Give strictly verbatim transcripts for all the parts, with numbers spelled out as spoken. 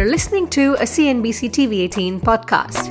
You're listening to a C N B C T V eighteen podcast.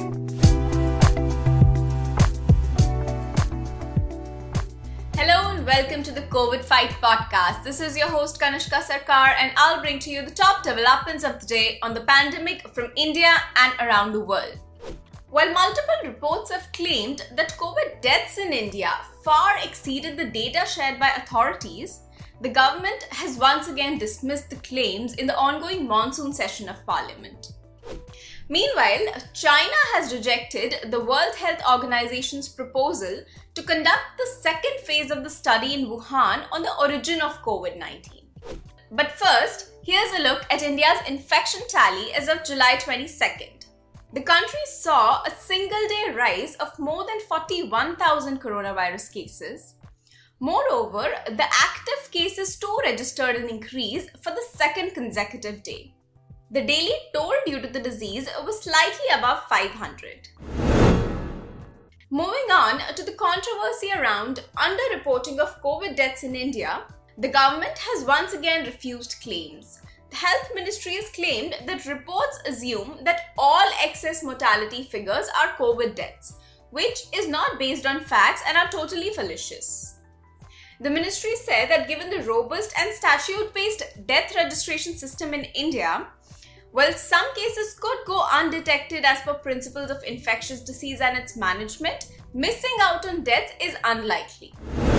Hello and welcome to the COVID Fight podcast. This is your host Kanishka Sarkar and I'll bring to you the top developments of the day on the pandemic from India and around the world. While multiple reports have claimed that COVID deaths in India far exceeded the data shared by authorities, the government has once again dismissed the claims in the ongoing monsoon session of Parliament. Meanwhile, China has rejected the World Health Organization's proposal to conduct the second phase of the study in Wuhan on the origin of COVID nineteen. But first, here's a look at India's infection tally as of July twenty-second. The country saw a single-day rise of more than forty-one thousand coronavirus cases. Moreover, the active cases too registered an increase for the second consecutive day. The daily toll due to the disease was slightly above five hundred. Moving on to the controversy around underreporting of COVID deaths in India, the government has once again refused claims. The Health Ministry has claimed that reports assume that all excess mortality figures are COVID deaths, which is not based on facts and are totally fallacious. The ministry said that given the robust and statute-based death registration system in India, while some cases could go undetected as per principles of infectious disease and its management, missing out on deaths is unlikely.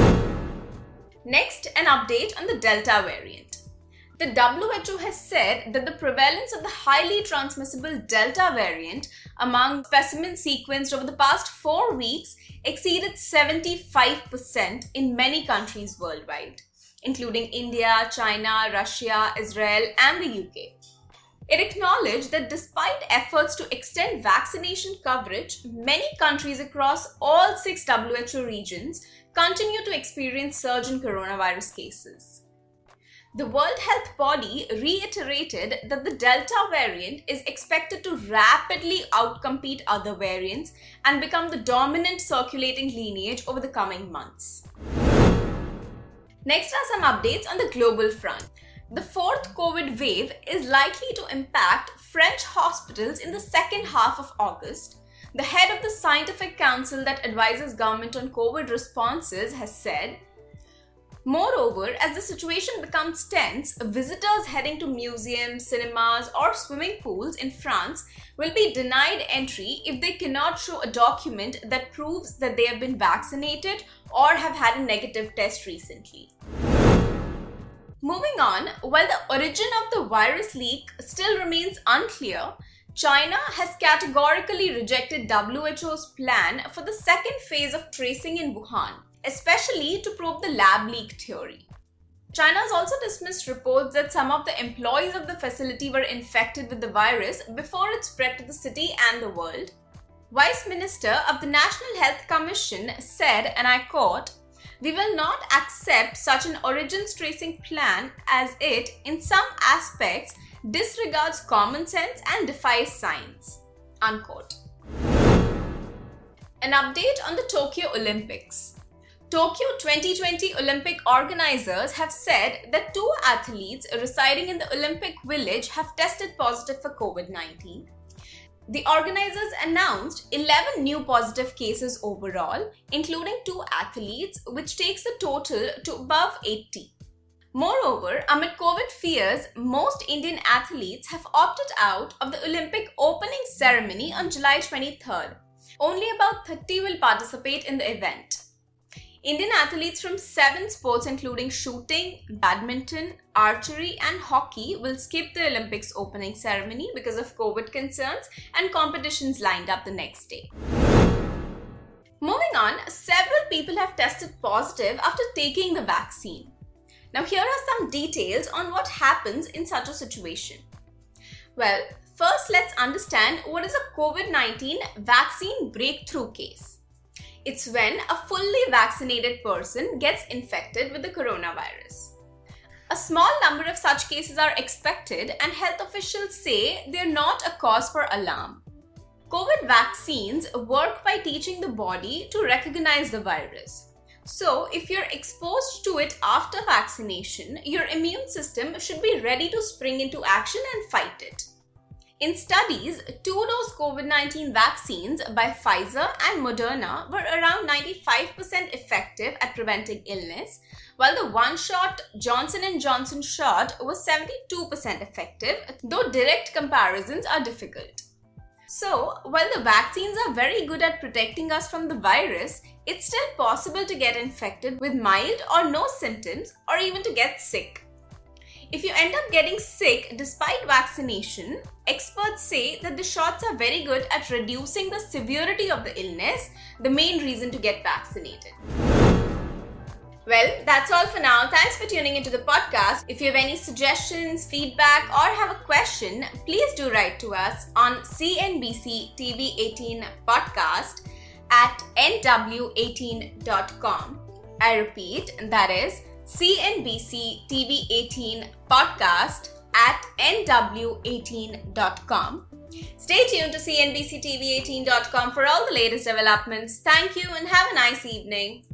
Next, an update on the Delta variant. The W H O has said that the prevalence of the highly transmissible Delta variant among specimens sequenced over the past four weeks exceeded seventy-five percent in many countries worldwide, including India, China, Russia, Israel, and the U K. It acknowledged that despite efforts to extend vaccination coverage, many countries across all six W H O regions continue to experience surge in coronavirus cases. The World Health Body reiterated that the Delta variant is expected to rapidly outcompete other variants and become the dominant circulating lineage over the coming months. Next are some updates on the global front. The fourth COVID wave is likely to impact French hospitals in the second half of August. The head of the scientific council that advises government on COVID responses has said, moreover, as the situation becomes tense, visitors heading to museums, cinemas, or swimming pools in France will be denied entry if they cannot show a document that proves that they have been vaccinated or have had a negative test recently. Moving on, while the origin of the virus leak still remains unclear, China has categorically rejected W H O's plan for the second phase of tracing in Wuhan, especially to probe the lab leak theory. China has also dismissed reports that some of the employees of the facility were infected with the virus before it spread to the city and the world. Vice Minister of the National Health Commission said, and I quote, "We will not accept such an origins tracing plan as it, in some aspects, disregards common sense and defies science." Unquote. An update on the Tokyo Olympics. Tokyo twenty twenty Olympic organizers have said that two athletes residing in the Olympic Village have tested positive for COVID nineteen. The organizers announced eleven new positive cases overall, including two athletes, which takes the total to above eighty. Moreover, amid COVID fears, most Indian athletes have opted out of the Olympic opening ceremony on July twenty-third. Only about thirty will participate in the event. Indian athletes from seven sports including shooting, badminton, archery and hockey will skip the Olympics opening ceremony because of COVID concerns and competitions lined up the next day. Moving on, several people have tested positive after taking the vaccine. Now here are some details on what happens in such a situation. Well, first let's understand what is a COVID nineteen vaccine breakthrough case. It's when a fully vaccinated person gets infected with the coronavirus. A small number of such cases are expected and health officials say they're not a cause for alarm. COVID vaccines work by teaching the body to recognize the virus. So, if you're exposed to it after vaccination, your immune system should be ready to spring into action and fight it. In studies, two-dose COVID nineteen vaccines by Pfizer and Moderna were around ninety-five percent effective at preventing illness, while the one-shot Johnson and Johnson shot was seventy-two percent effective, though direct comparisons are difficult. So, while the vaccines are very good at protecting us from the virus, it's still possible to get infected with mild or no symptoms or even to get sick. If you end up getting sick despite vaccination, experts say that the shots are very good at reducing the severity of the illness, the main reason to get vaccinated. Well, that's all for now. Thanks for tuning into the podcast. If you have any suggestions, feedback, or have a question, please do write to us on C N B C T V eighteen podcast at N W eighteen dot com. I repeat, that is C N B C T V eighteen podcast at N W eighteen dot com. Stay tuned to C N B C T V eighteen dot com for all the latest developments. Thank you and have a nice evening.